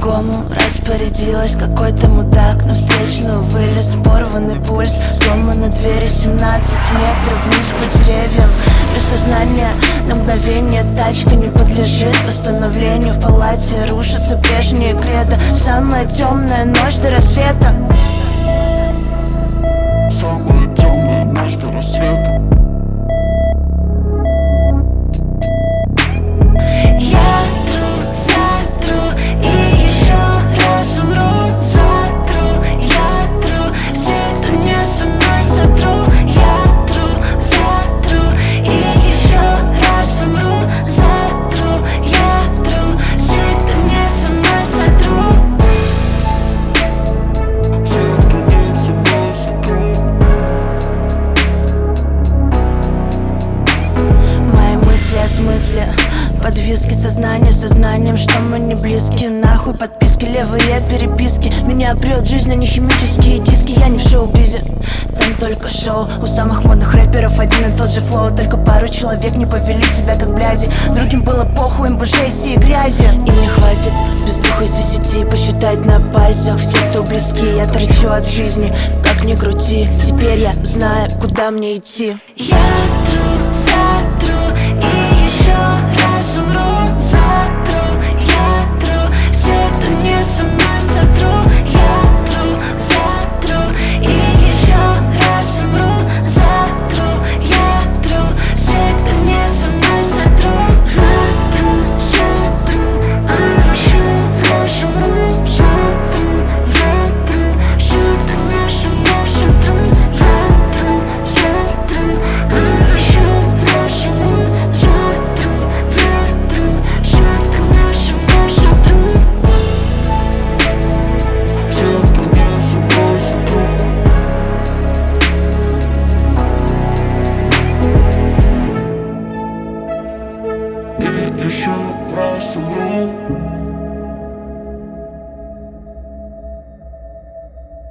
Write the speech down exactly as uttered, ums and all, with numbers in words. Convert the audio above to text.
по-другому распорядилась. Какой-то мудак на встречную вылез. Порванный пульс, сломаны двери, семнадцать метров вниз по деревьям. Без сознания на мгновение тачка не подлежит восстановлению. В палате рушатся прежние кредо. Самая темная ночь до рассвета. Самая темная ночь до рассвета. Я тру, затру и еще раз умру. Затру, я тру, все, кто не со мной, сотру. Я тру, затру и еще раз умру. Затру, я тру, все, кто не со мной, сотру. Все, кто не со мной, сотру. Мои мысли о смысле, подвиски сознания сознанием, что мы не близки. Нахуй подписки, левые переписки. Меня прет жизнь, а не химические диски. Я не в шоу-бизе, там только шоу. У самых модных рэперов один и тот же флоу. Только пару человек не повели себя как бляди. Другим было похуй, им бы жести и грязи. Им не хватит без двух из десяти посчитать на пальцах все, кто близки. Я торчу от жизни, как ни крути. Теперь я знаю, куда мне идти. Я тру, затру и еще раз умру.